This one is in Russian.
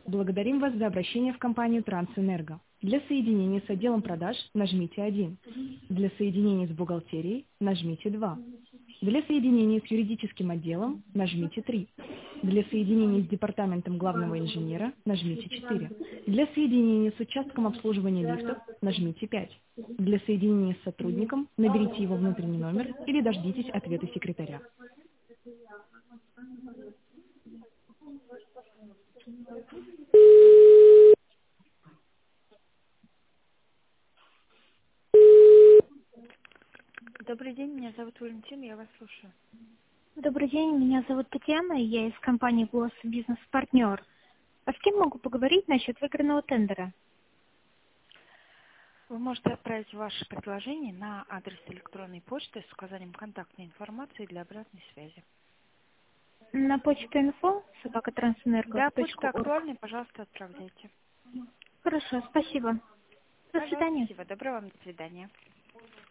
Благодарим вас за обращение в компанию Трансэнерго. Для соединения с отделом продаж нажмите 1. Для соединения с бухгалтерией нажмите 2. Для соединения с юридическим отделом нажмите 3. Для соединения с департаментом главного инженера нажмите 4. Для соединения с участком обслуживания лифтов нажмите 5. Для соединения с сотрудником наберите его внутренний номер или дождитесь ответа секретаря. Добрый день, меня зовут Валентин, я вас слушаю. Добрый день, меня зовут Татьяна, я из компании «Голос Бизнес-партнер». А с кем могу поговорить насчет выигранного тендера? Вы можете отправить ваше предложение на адрес электронной почты с указанием контактной информации для обратной связи. На почту info Да, почта собака.трансэнерго.орг. актуальная, пожалуйста, отправляйте. Хорошо, спасибо. До Пожалуйста, свидания. всего доброго вам, до свидания.